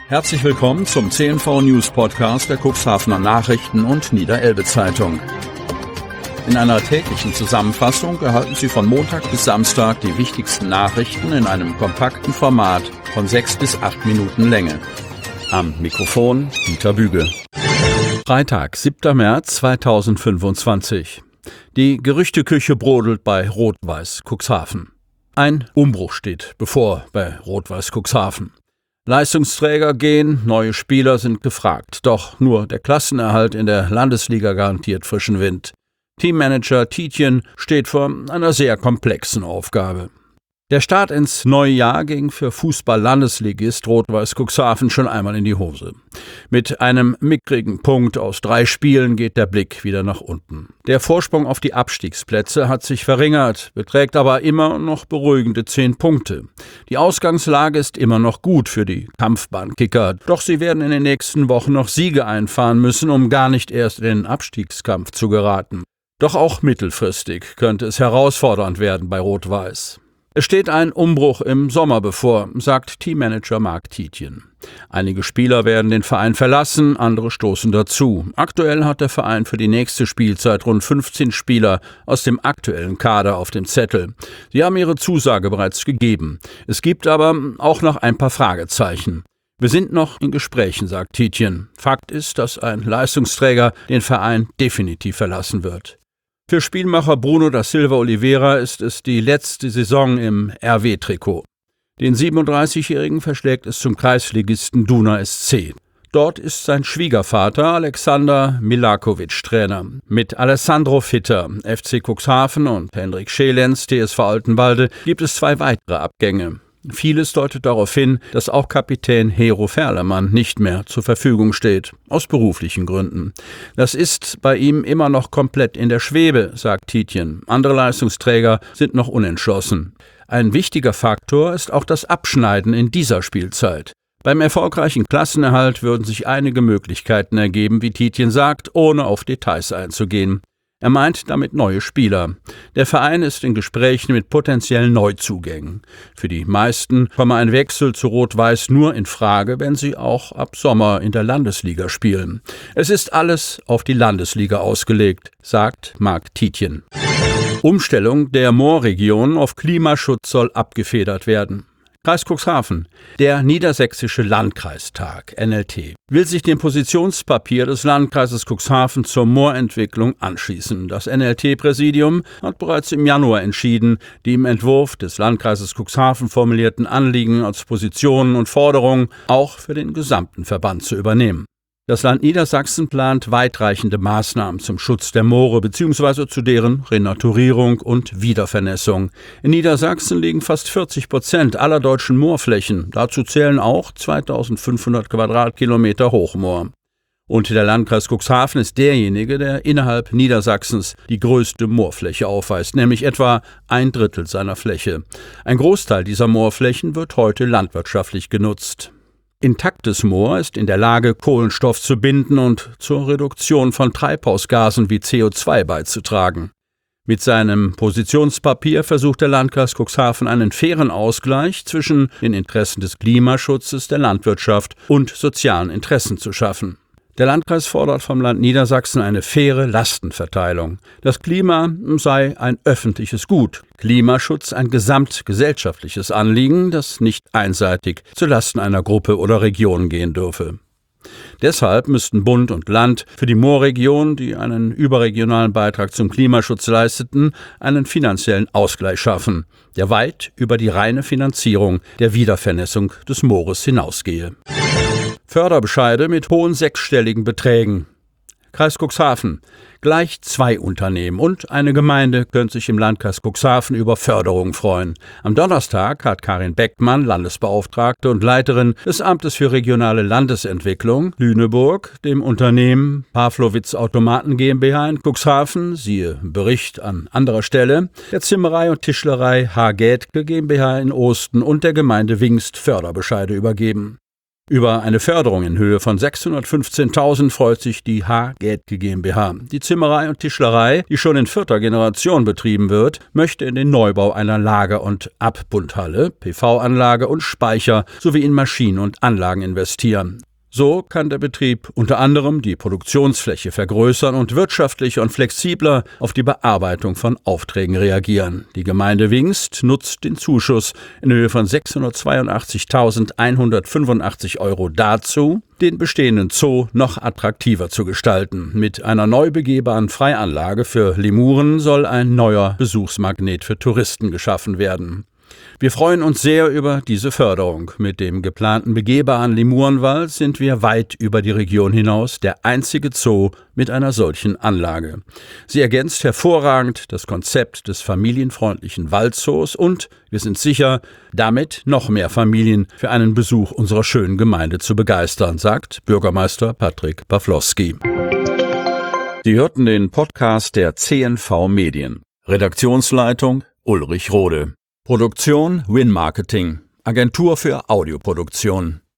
Herzlich willkommen zum CNV News Podcast der Cuxhavener Nachrichten und Niederelbe Zeitung. In einer täglichen Zusammenfassung erhalten Sie von Montag bis Samstag die wichtigsten Nachrichten in einem kompakten Format von 6 bis 8 Minuten Länge. Am Mikrofon Dieter Büge. Freitag, 7. März 2025. Die Gerüchteküche brodelt bei Rot-Weiß Cuxhaven. Ein Umbruch steht bevor bei Rot-Weiß Cuxhaven. Leistungsträger gehen, neue Spieler sind gefragt. Doch nur der Klassenerhalt in der Landesliga garantiert frischen Wind. Teammanager Tietjen steht vor einer sehr komplexen Aufgabe. Der Start ins neue Jahr ging für Fußball-Landesligist Rot-Weiß Cuxhaven schon einmal in die Hose. Mit einem mickrigen Punkt aus 3 Spielen geht der Blick wieder nach unten. Der Vorsprung auf die Abstiegsplätze hat sich verringert, beträgt aber immer noch beruhigende 10 Punkte. Die Ausgangslage ist immer noch gut für die Kampfbahnkicker, doch sie werden in den nächsten Wochen noch Siege einfahren müssen, um gar nicht erst in den Abstiegskampf zu geraten. Doch auch mittelfristig könnte es herausfordernd werden bei Rot-Weiß. Es steht ein Umbruch im Sommer bevor, sagt Teammanager Marc Tietjen. Einige Spieler werden den Verein verlassen, andere stoßen dazu. Aktuell hat der Verein für die nächste Spielzeit rund 15 Spieler aus dem aktuellen Kader auf dem Zettel. Sie haben ihre Zusage bereits gegeben. Es gibt aber auch noch ein paar Fragezeichen. Wir sind noch in Gesprächen, sagt Tietjen. Fakt ist, dass ein Leistungsträger den Verein definitiv verlassen wird. Für Spielmacher Bruno da Silva Oliveira ist es die letzte Saison im RW-Trikot. Den 37-Jährigen verschlägt es zum Kreisligisten Duna SC. Dort ist sein Schwiegervater Alexander Milakovic Trainer. Mit Alessandro Fitter, FC Cuxhaven, und Hendrik Schelenz, TSV Altenwalde, gibt es 2 weitere Abgänge. Vieles deutet darauf hin, dass auch Kapitän Hero Ferlemann nicht mehr zur Verfügung steht, aus beruflichen Gründen. Das ist bei ihm immer noch komplett in der Schwebe, sagt Tietjen. Andere Leistungsträger sind noch unentschlossen. Ein wichtiger Faktor ist auch das Abschneiden in dieser Spielzeit. Beim erfolgreichen Klassenerhalt würden sich einige Möglichkeiten ergeben, wie Tietjen sagt, ohne auf Details einzugehen. Er meint damit neue Spieler. Der Verein ist in Gesprächen mit potenziellen Neuzugängen. Für die meisten komme ein Wechsel zu Rot-Weiß nur in Frage, wenn sie auch ab Sommer in der Landesliga spielen. Es ist alles auf die Landesliga ausgelegt, sagt Marc Tietjen. Umstellung der Moorregion auf Klimaschutz soll abgefedert werden. Kreis Cuxhaven. Der Niedersächsische Landkreistag, NLT, will sich dem Positionspapier des Landkreises Cuxhaven zur Moorentwicklung anschließen. Das NLT-Präsidium hat bereits im Januar entschieden, die im Entwurf des Landkreises Cuxhaven formulierten Anliegen als Positionen und Forderungen auch für den gesamten Verband zu übernehmen. Das Land Niedersachsen plant weitreichende Maßnahmen zum Schutz der Moore bzw. zu deren Renaturierung und Wiedervernässung. In Niedersachsen liegen fast 40% aller deutschen Moorflächen. Dazu zählen auch 2500 Quadratkilometer Hochmoor. Und der Landkreis Cuxhaven ist derjenige, der innerhalb Niedersachsens die größte Moorfläche aufweist, nämlich etwa 1/3 seiner Fläche. Ein Großteil dieser Moorflächen wird heute landwirtschaftlich genutzt. Intaktes Moor ist in der Lage, Kohlenstoff zu binden und zur Reduktion von Treibhausgasen wie CO2 beizutragen. Mit seinem Positionspapier versucht der Landkreis Cuxhaven einen fairen Ausgleich zwischen den Interessen des Klimaschutzes, der Landwirtschaft und sozialen Interessen zu schaffen. Der Landkreis fordert vom Land Niedersachsen eine faire Lastenverteilung. Das Klima sei ein öffentliches Gut. Klimaschutz ein gesamtgesellschaftliches Anliegen, das nicht einseitig zulasten einer Gruppe oder Region gehen dürfe. Deshalb müssten Bund und Land für die Moorregion, die einen überregionalen Beitrag zum Klimaschutz leisteten, einen finanziellen Ausgleich schaffen, der weit über die reine Finanzierung der Wiedervernässung des Moores hinausgehe. Förderbescheide mit hohen 6-stelligen Beträgen. Kreis Cuxhaven. Gleich 2 Unternehmen und eine Gemeinde können sich im Landkreis Cuxhaven über Förderung freuen. Am Donnerstag hat Karin Beckmann, Landesbeauftragte und Leiterin des Amtes für regionale Landesentwicklung Lüneburg, dem Unternehmen Pavlowitz Automaten GmbH in Cuxhaven, siehe Bericht an anderer Stelle, der Zimmerei und Tischlerei H. Gädke GmbH in Osten und der Gemeinde Wingst Förderbescheide übergeben. Über eine Förderung in Höhe von 615.000 freut sich die H-Gädke GmbH. Die Zimmerei und Tischlerei, die schon in 4. Generation betrieben wird, möchte in den Neubau einer Lager- und Abbundhalle, PV-Anlage und Speicher sowie in Maschinen und Anlagen investieren. So kann der Betrieb unter anderem die Produktionsfläche vergrößern und wirtschaftlicher und flexibler auf die Bearbeitung von Aufträgen reagieren. Die Gemeinde Wingst nutzt den Zuschuss in Höhe von 682.185 € dazu, den bestehenden Zoo noch attraktiver zu gestalten. Mit einer neu begehbaren Freianlage für Lemuren soll ein neuer Besuchsmagnet für Touristen geschaffen werden. Wir freuen uns sehr über diese Förderung. Mit dem geplanten begehbaren Lemurenwald sind wir weit über die Region hinaus der einzige Zoo mit einer solchen Anlage. Sie ergänzt hervorragend das Konzept des familienfreundlichen Waldzoos und wir sind sicher, damit noch mehr Familien für einen Besuch unserer schönen Gemeinde zu begeistern, sagt Bürgermeister Patrick Pawlowski. Sie hörten den Podcast der CNV Medien. Redaktionsleitung Ulrich Rode. Produktion Win Marketing, Agentur für Audioproduktion.